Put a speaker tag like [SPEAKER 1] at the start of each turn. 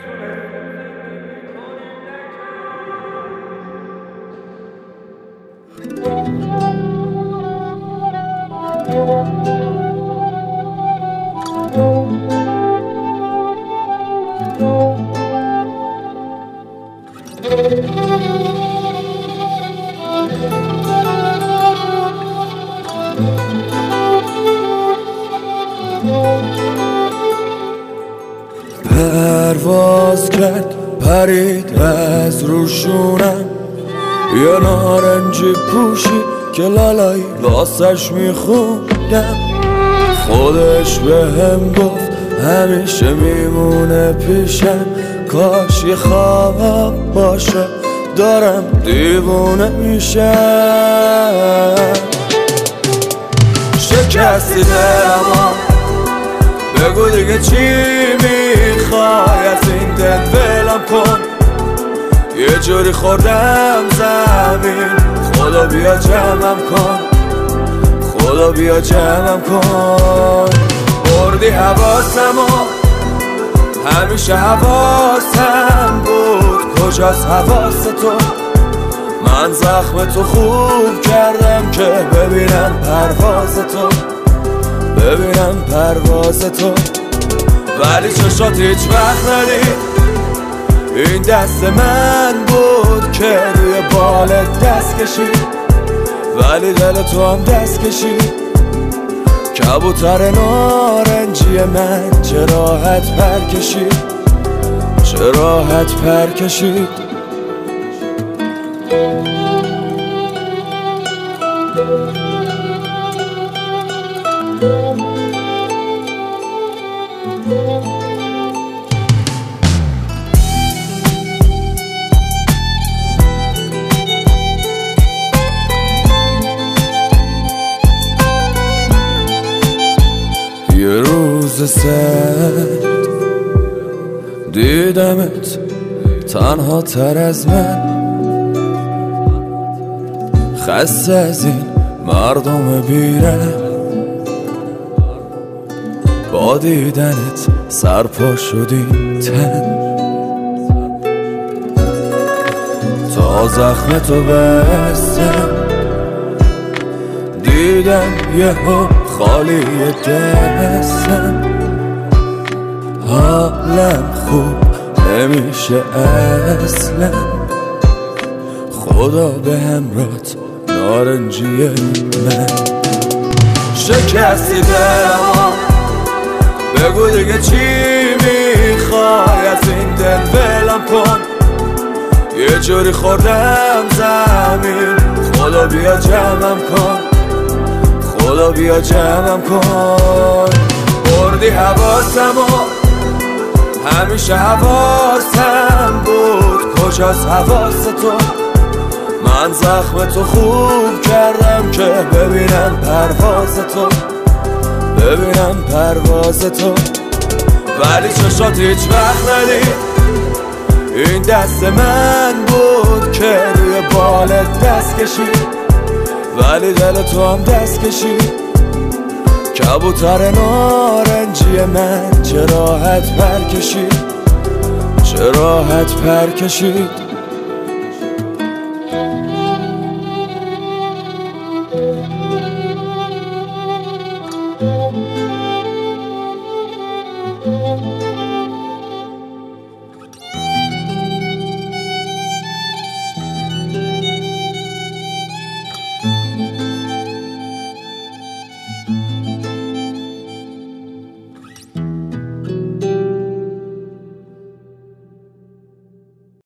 [SPEAKER 1] پرواز کرد پرید از روشونم، یه نارنجی پوشی که لالایی واسش میخوندم. خودش بهم گفت همیشه میمونه پیشم، کاش یه خواب باشه دارم دیوونه میشم. شکستی دلمو، بگو دیگه چی میخوای از این دل ولم کن. یه جوری خوردم زمین، خدا بیا جمعم کن، خدا بیا جمعم کن. بردی حواسمو، همیشه حواسم بود، کجاست حواس تو؟ من زخم تو خوب کردم که ببینم پرواز تو، ببینم پرواز تو. ولی چشات هیچ وقت ندید، این دست من بود که روی بالت دست کشید، ولی دل تو هم دست کشید. کبوتر نارنجی من چه راحت پر کشید، چه راحت پر کشید. یه روز سرد دیدمت تنها تر از من، خسته از این مردم بیرم، با دیدنت سرپا شدی تن. تا زخم تو بستم دیدم یهو خالی دستم، حالم خوب نمیشه اصلا. خدا به همراهت نارنجی من. شکستی دلمو، بگو دیگه چی میخوای از این دل ولم کن. یه جوری خوردم زمین، خدا بیا جمعم کن، خدا بیا جمعم کن. بردی حواسمو، همیشه حواسم بود، کجاست حواس تو؟ من زخم تو خوب کردم که ببینم پرواز تو، ببینم پرواز تو. ولی چشات هیچ وقت ندید، این دست من بود که روی بالت دست کشید، ولی دل تو هم دست کشید. کبوتر نارنجی من چه راحت پر کشید، چه راحت پر کشید.